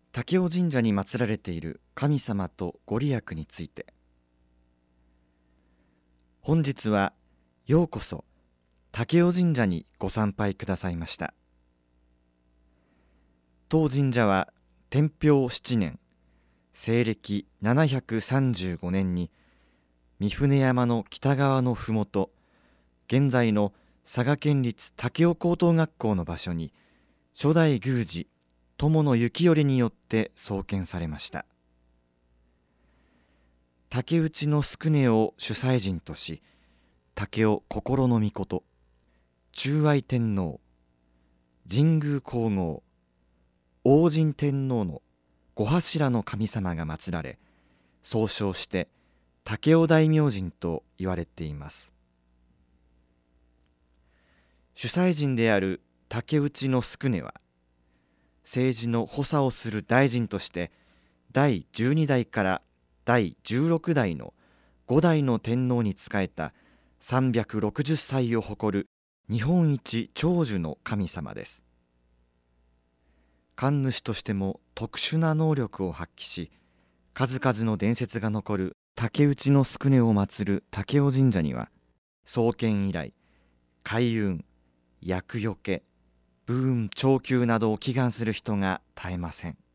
武雄神社に祀られている神様とご利益について。本日はようこそ武雄神社にご参拝くださいました。当神社は天平7年西暦735年に御船山の北側のふもと、現在の佐賀県立武雄高等学校の場所に初代宮司友野幸頼によって創建されました。竹内の宿根を主催神とし、武雄心の命、忠愛天皇、神宮皇后、王神天皇の5柱の神様が祀られ、総称して武雄大明神と言われています。主催神である竹内の宿根は、政治の補佐をする大臣として第12代から第16代の5代の天皇に仕えた360歳を誇る日本一長寿の神様です。神主としても特殊な能力を発揮し、数々の伝説が残る竹内の宿根を祀る武雄神社には、創建以来開運、厄除け、武運長久などを祈願する人が絶えません。